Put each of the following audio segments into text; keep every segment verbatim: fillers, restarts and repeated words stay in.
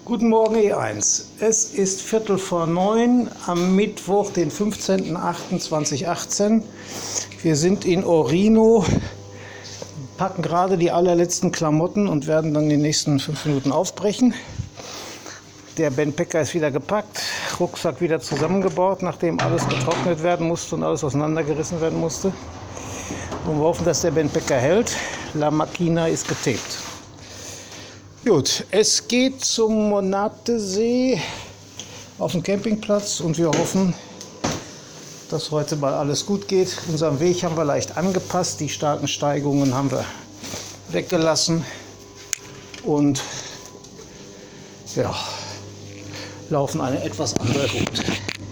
Guten Morgen E eins. Es ist Viertel vor neun am Mittwoch, den fünfzehnten achten zweitausendachtzehn. Wir sind in Orino, packen gerade die allerletzten Klamotten und werden dann in den nächsten fünf Minuten aufbrechen. Der Ben Pecker ist wieder gepackt, Rucksack wieder zusammengebaut, nachdem alles getrocknet werden musste und alles auseinandergerissen werden musste. Und wir hoffen, dass der Ben Pecker hält. La Macchina ist getaped. Gut, es geht zum Monatesee auf dem Campingplatz und wir hoffen, dass heute mal alles gut geht. Unseren Weg haben wir leicht angepasst, die starken Steigungen haben wir weggelassen und ja, laufen eine etwas andere Route.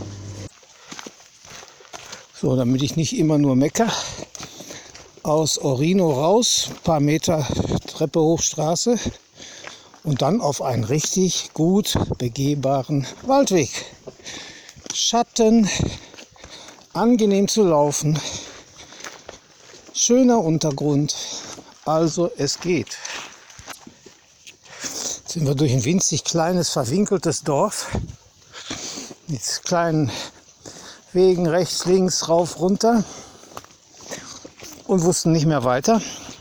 So, damit ich nicht immer nur mecker, aus Orino raus, ein paar Meter Treppe hoch Straße. Und dann auf einen richtig gut begehbaren Waldweg. Schatten, angenehm zu laufen, schöner Untergrund, also es geht. Jetzt sind wir durch ein winzig kleines, verwinkeltes Dorf mit kleinen Wegen rechts, links, rauf, runter und wussten nicht mehr weiter.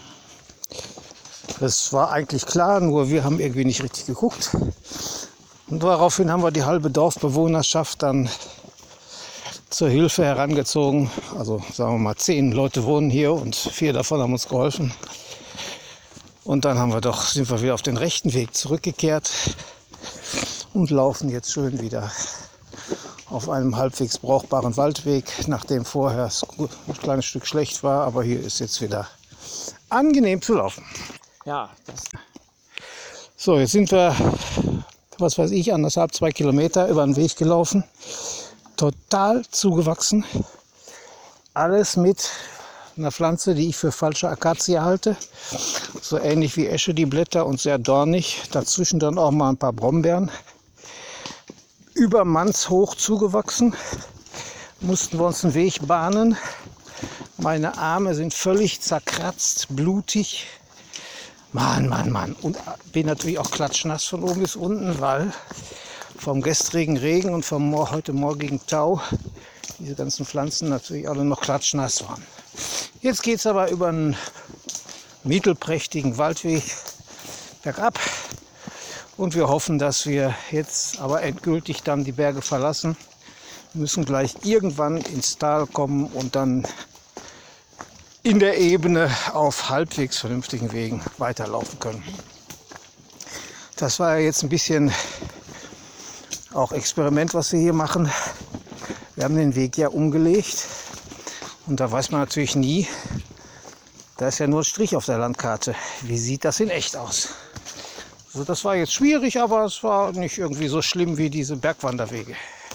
Das war eigentlich klar, nur wir haben irgendwie nicht richtig geguckt. Und daraufhin haben wir die halbe Dorfbewohnerschaft dann zur Hilfe herangezogen. Also sagen wir mal, zehn Leute wohnen hier und vier davon haben uns geholfen. Und dann haben wir doch, sind wir wieder auf den rechten Weg zurückgekehrt und laufen jetzt schön wieder auf einem halbwegs brauchbaren Waldweg, nachdem vorher es ein kleines Stück schlecht war. Aber hier ist jetzt wieder angenehm zu laufen. Ja, das. So, jetzt sind wir, was weiß ich, anderthalb, zwei Kilometer über den Weg gelaufen. Total zugewachsen. Alles mit einer Pflanze, die ich für falsche Akazie halte. So ähnlich wie Esche die Blätter und sehr dornig. Dazwischen dann auch mal ein paar Brombeeren. Übermannshoch zugewachsen. Mussten wir uns einen Weg bahnen. Meine Arme sind völlig zerkratzt, blutig. Mann, Mann, Mann. Und bin natürlich auch klatschnass von oben bis unten, weil vom gestrigen Regen und vom heute morgigen Tau diese ganzen Pflanzen natürlich alle noch klatschnass waren. Jetzt geht es aber über einen mittelprächtigen Waldweg bergab. Und wir hoffen, dass wir jetzt aber endgültig dann die Berge verlassen. Wir müssen gleich irgendwann ins Tal kommen und dann in der Ebene auf halbwegs vernünftigen Wegen weiterlaufen können. Das war ja jetzt ein bisschen auch Experiment, was wir hier machen. Wir haben den Weg ja umgelegt und da weiß man natürlich nie, da ist ja nur ein Strich auf der Landkarte. Wie sieht das in echt aus? Also das war jetzt schwierig, aber es war nicht irgendwie so schlimm wie diese Bergwanderwege.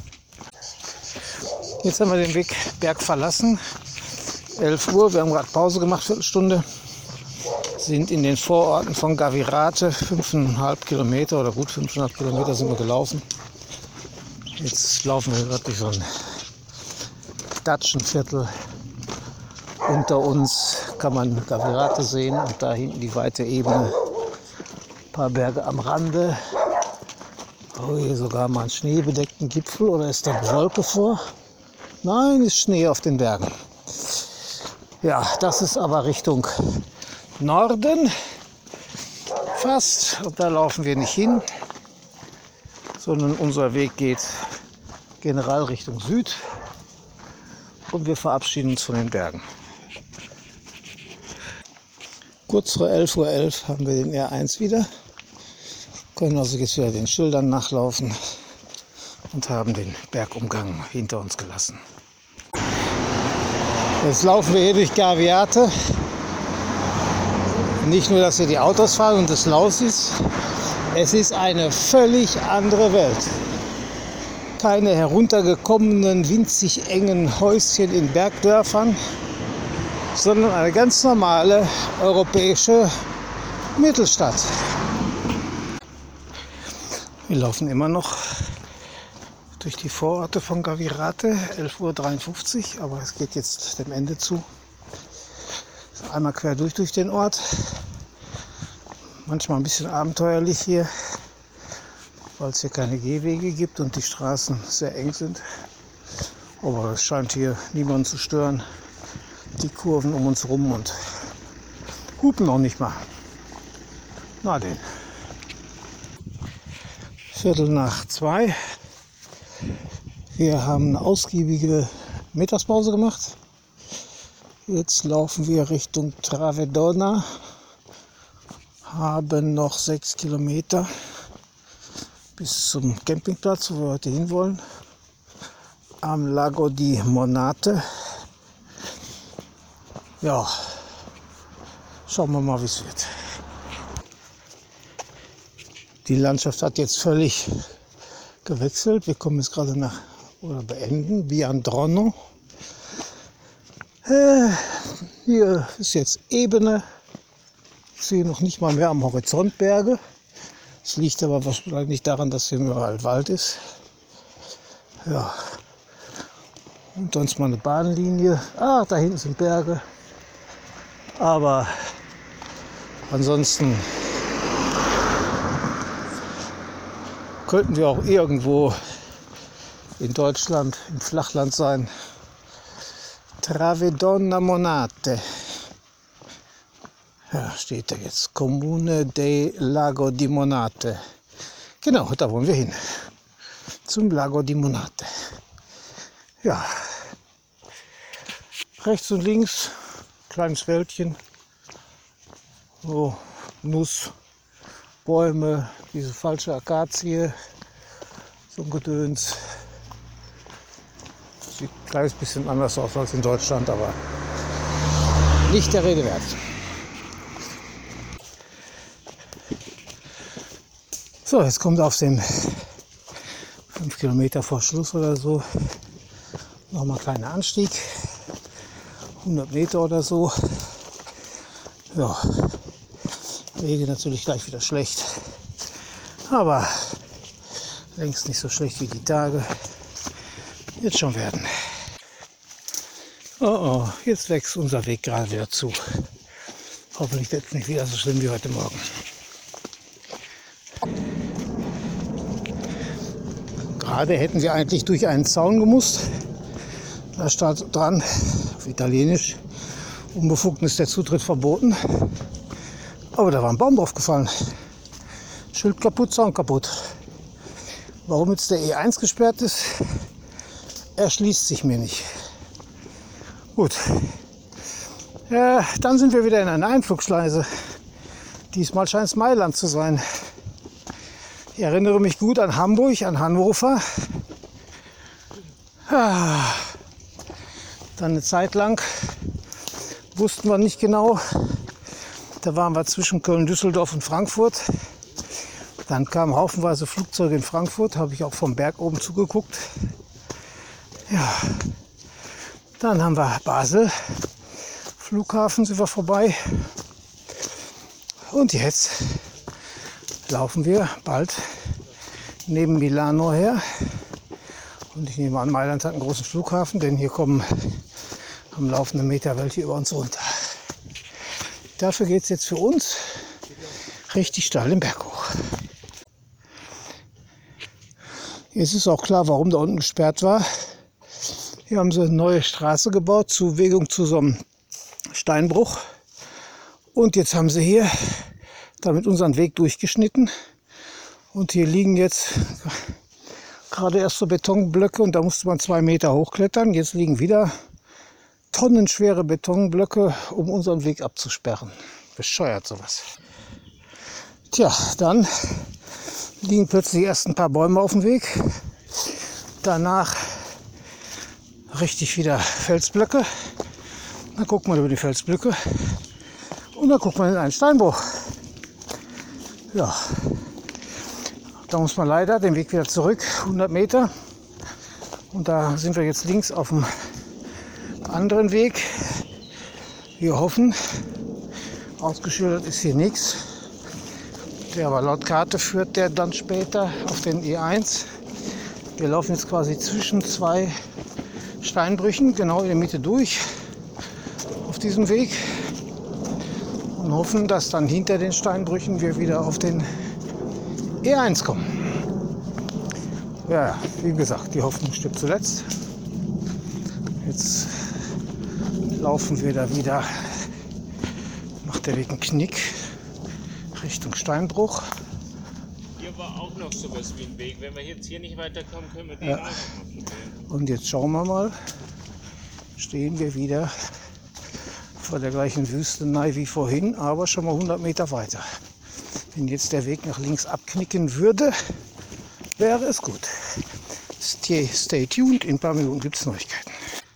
Jetzt haben wir den Weg Berg verlassen. elf Uhr, wir haben gerade Pause gemacht, Viertelstunde, sind in den Vororten von Gavirate, fünfeinhalb Kilometer oder gut fünfeinhalb Kilometer sind wir gelaufen. Jetzt laufen wir gerade durch so ein Datschenviertel. Unter uns kann man Gavirate sehen und da hinten die weite Ebene, ein paar Berge am Rande. Oh, hier sogar mal einen schneebedeckten Gipfel, oder ist da Wolke vor? Nein, ist Schnee auf den Bergen. Ja, das ist aber Richtung Norden fast und da laufen wir nicht hin, sondern unser Weg geht generell Richtung Süd und wir verabschieden uns von den Bergen. Kurz vor elf Uhr elf haben wir den R eins wieder, können also jetzt wieder den Schildern nachlaufen und haben den Bergumgang hinter uns gelassen. Jetzt laufen wir hier durch Gavirate. Nicht nur, dass hier die Autos fahren und es laut ist, es ist eine völlig andere Welt. Keine heruntergekommenen, winzig engen Häuschen in Bergdörfern, sondern eine ganz normale europäische Mittelstadt. Wir laufen immer noch durch die Vororte von Gavirate, elf Uhr dreiundfünfzig, aber es geht jetzt dem Ende zu. Einmal quer durch durch den Ort. Manchmal ein bisschen abenteuerlich hier. weil es hier keine Gehwege gibt und die Straßen sehr eng sind. Aber es scheint hier niemanden zu stören. Die Kurven um uns rum und hupen noch nicht mal. Na denn. Viertel nach zwei. Wir haben eine ausgiebige Mittagspause gemacht. Jetzt laufen wir Richtung Travedona. Haben noch sechs Kilometer bis zum Campingplatz, wo wir heute hinwollen. Am Lago di Monate. Ja, schauen wir mal, wie es wird. Die Landschaft hat jetzt völlig gewechselt. Wir kommen jetzt gerade nach, oder beenden, Biandrono. Äh, hier ist jetzt Ebene. Ich sehe noch nicht mal mehr am Horizont Berge. Es liegt aber wahrscheinlich daran, dass hier überall Wald ist. Ja. Und sonst mal eine Bahnlinie. Ah, da hinten sind Berge. Aber ansonsten könnten wir auch irgendwo in Deutschland im Flachland sein. Travedona Monate. Ja, steht da jetzt. Comune del Lago di Monate. Genau, da wollen wir hin. Zum Lago di Monate. Ja. Rechts und links, kleines Wäldchen. So, Nuss, Bäume, diese falsche Akazie. So ein Gedöns. Sieht ein kleines bisschen anders aus als in Deutschland, aber nicht der Rede wert. So, jetzt kommt auf den fünf Kilometer vor Schluss oder so nochmal ein kleiner Anstieg. hundert Meter oder so. Ja, Wege natürlich gleich wieder schlecht. Aber längst nicht so schlecht wie die Tage. Wird schon werden. Oh oh, jetzt wächst unser Weg gerade wieder zu. Hoffentlich wird es nicht wieder so schlimm wie heute Morgen. Gerade hätten wir eigentlich durch einen Zaun gemusst. Da stand dran, auf Italienisch, unbefugt ist der Zutritt verboten. Aber da war ein Baum drauf gefallen. Schild kaputt, Zaun kaputt. Warum jetzt der E eins gesperrt ist, erschließt sich mir nicht. Gut. Ja, dann sind wir wieder in einer Einflugschleuse. Diesmal scheint es Mailand zu sein. Ich erinnere mich gut an Hamburg, an Hannover. Ah, dann eine Zeit lang wussten wir nicht genau. Da waren wir zwischen Köln, Düsseldorf und Frankfurt. Dann kamen haufenweise Flugzeuge in Frankfurt, habe ich auch vom Berg oben zugeguckt. Ja, dann haben wir Basel, Flughafen sind wir vorbei. Und jetzt laufen wir bald neben Milano her. Und ich nehme an, Mailand hat einen großen Flughafen, denn hier kommen am laufenden Meter welche über uns runter. Dafür geht es jetzt für uns richtig steil den Berg hoch. Jetzt ist auch klar, warum da unten gesperrt war. Hier haben sie eine neue Straße gebaut, Zuwegung zu so einem Steinbruch. Und jetzt haben sie hier damit unseren Weg durchgeschnitten. Und hier liegen jetzt gerade erst so Betonblöcke und da musste man zwei Meter hochklettern. Jetzt liegen wieder tonnenschwere Betonblöcke, um unseren Weg abzusperren. Bescheuert sowas. Tja, dann liegen plötzlich erst ein paar Bäume auf dem Weg. Danach richtig wieder Felsblöcke. Dann guckt man über die Felsblöcke und dann guckt man in einen Steinbruch. Ja, da muss man leider den Weg wieder zurück, hundert Meter. Und da sind wir jetzt links auf dem anderen Weg. Wir hoffen, ausgeschildert ist hier nichts. Der aber laut Karte führt der dann später auf den E eins. Wir laufen jetzt quasi zwischen zwei Steinbrüchen, genau in der Mitte durch, auf diesem Weg. Und hoffen, dass dann hinter den Steinbrüchen wir wieder auf den E eins kommen. Ja, wie gesagt, die Hoffnung stirbt zuletzt. Jetzt laufen wir da wieder, macht der Weg einen Knick Richtung Steinbruch. Hier war auch noch sowas wie ein Weg. Wenn wir jetzt hier nicht weiterkommen, können wir den Ja. auch noch mal probieren. Und jetzt schauen wir mal, stehen wir wieder vor der gleichen Wüstenei wie vorhin, aber schon mal hundert Meter weiter. Wenn jetzt der Weg nach links abknicken würde, wäre es gut. Stay, stay tuned, in ein paar Minuten gibt es Neuigkeiten.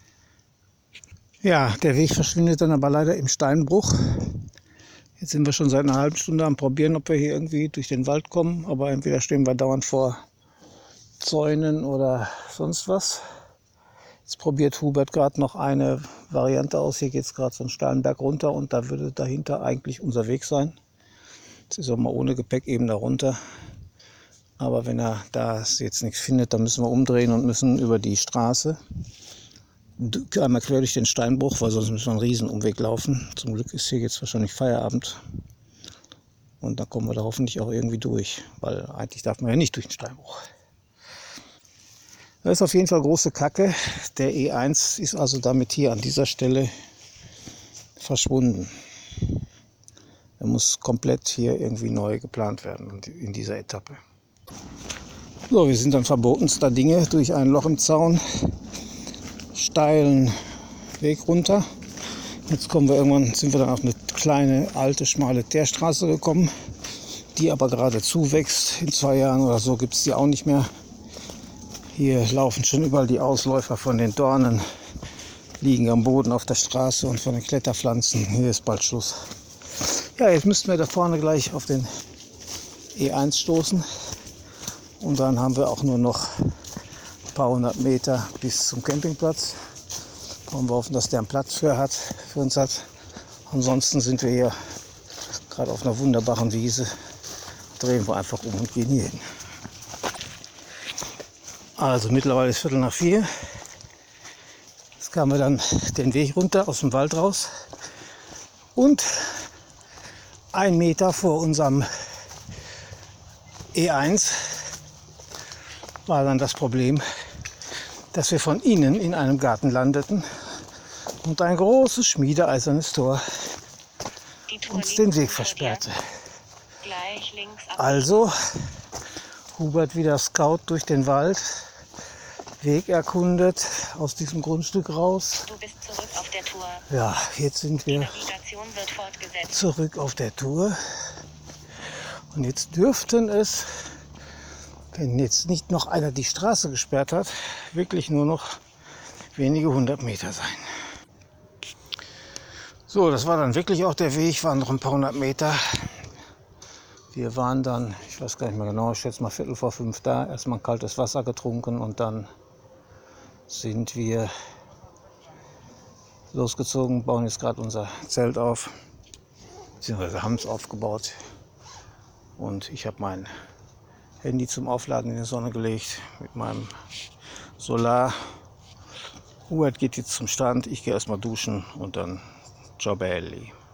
Ja, der Weg verschwindet dann aber leider im Steinbruch. Jetzt sind wir schon seit einer halben Stunde am Probieren, ob wir hier irgendwie durch den Wald kommen. Aber entweder stehen wir dauernd vor Zäunen oder sonst was. Jetzt probiert Hubert gerade noch eine Variante aus. Hier geht es gerade so einen steilen Berg runter und da würde dahinter eigentlich unser Weg sein. Jetzt ist er mal ohne Gepäck eben da runter. Aber wenn er da jetzt nichts findet, dann müssen wir umdrehen und müssen über die Straße einmal quer durch den Steinbruch, weil sonst müssen wir einen riesen Umweg laufen. Zum Glück ist hier jetzt wahrscheinlich Feierabend. Und dann kommen wir da hoffentlich auch irgendwie durch, weil eigentlich darf man ja nicht durch den Steinbruch. Das ist auf jeden Fall große Kacke. Der E eins ist also damit hier an dieser Stelle verschwunden. Er muss komplett hier irgendwie neu geplant werden in dieser Etappe. So, wir sind dann verbotenster Dinge durch ein Loch im Zaun, steilen Weg runter. Jetzt kommen wir irgendwann, sind wir dann auf eine kleine, alte, schmale Teerstraße gekommen, die aber gerade zuwächst. In zwei Jahren oder so gibt es die auch nicht mehr. Hier laufen schon überall die Ausläufer von den Dornen, liegen am Boden auf der Straße und von den Kletterpflanzen. Hier ist bald Schluss. Ja, jetzt müssten wir da vorne gleich auf den E eins stoßen. Und dann haben wir auch nur noch ein paar hundert Meter bis zum Campingplatz. Und wir hoffen, dass der einen Platz für, hat, für uns hat. Ansonsten sind wir hier gerade auf einer wunderbaren Wiese. Drehen wir einfach um und gehen hier hin. Also mittlerweile ist Viertel nach vier. Jetzt kamen wir dann den Weg runter aus dem Wald raus. Und ein Meter vor unserem E eins war dann das Problem, dass wir von innen in einem Garten landeten und ein großes schmiedeeisernes Tor uns den Weg versperrte. Also Hubert wieder Scout durch den Wald, Weg erkundet, aus diesem Grundstück raus. Du bist zurück auf der Tour. Ja, jetzt sind wir Die Navigation wird fortgesetzt. zurück auf der Tour. Und jetzt dürften es, wenn jetzt nicht noch einer die Straße gesperrt hat, wirklich nur noch wenige hundert Meter sein. So, das war dann wirklich auch der Weg, waren noch ein paar hundert Meter. Wir waren dann, ich weiß gar nicht mehr genau, ich schätze mal Viertel vor fünf da, erstmal kaltes Wasser getrunken und dann sind wir losgezogen, bauen jetzt gerade unser Zelt auf, beziehungsweise haben es aufgebaut. Und ich habe mein Handy zum Aufladen in die Sonne gelegt mit meinem Solar. Hubert geht jetzt zum Strand, ich gehe erstmal duschen und dann ciao belli.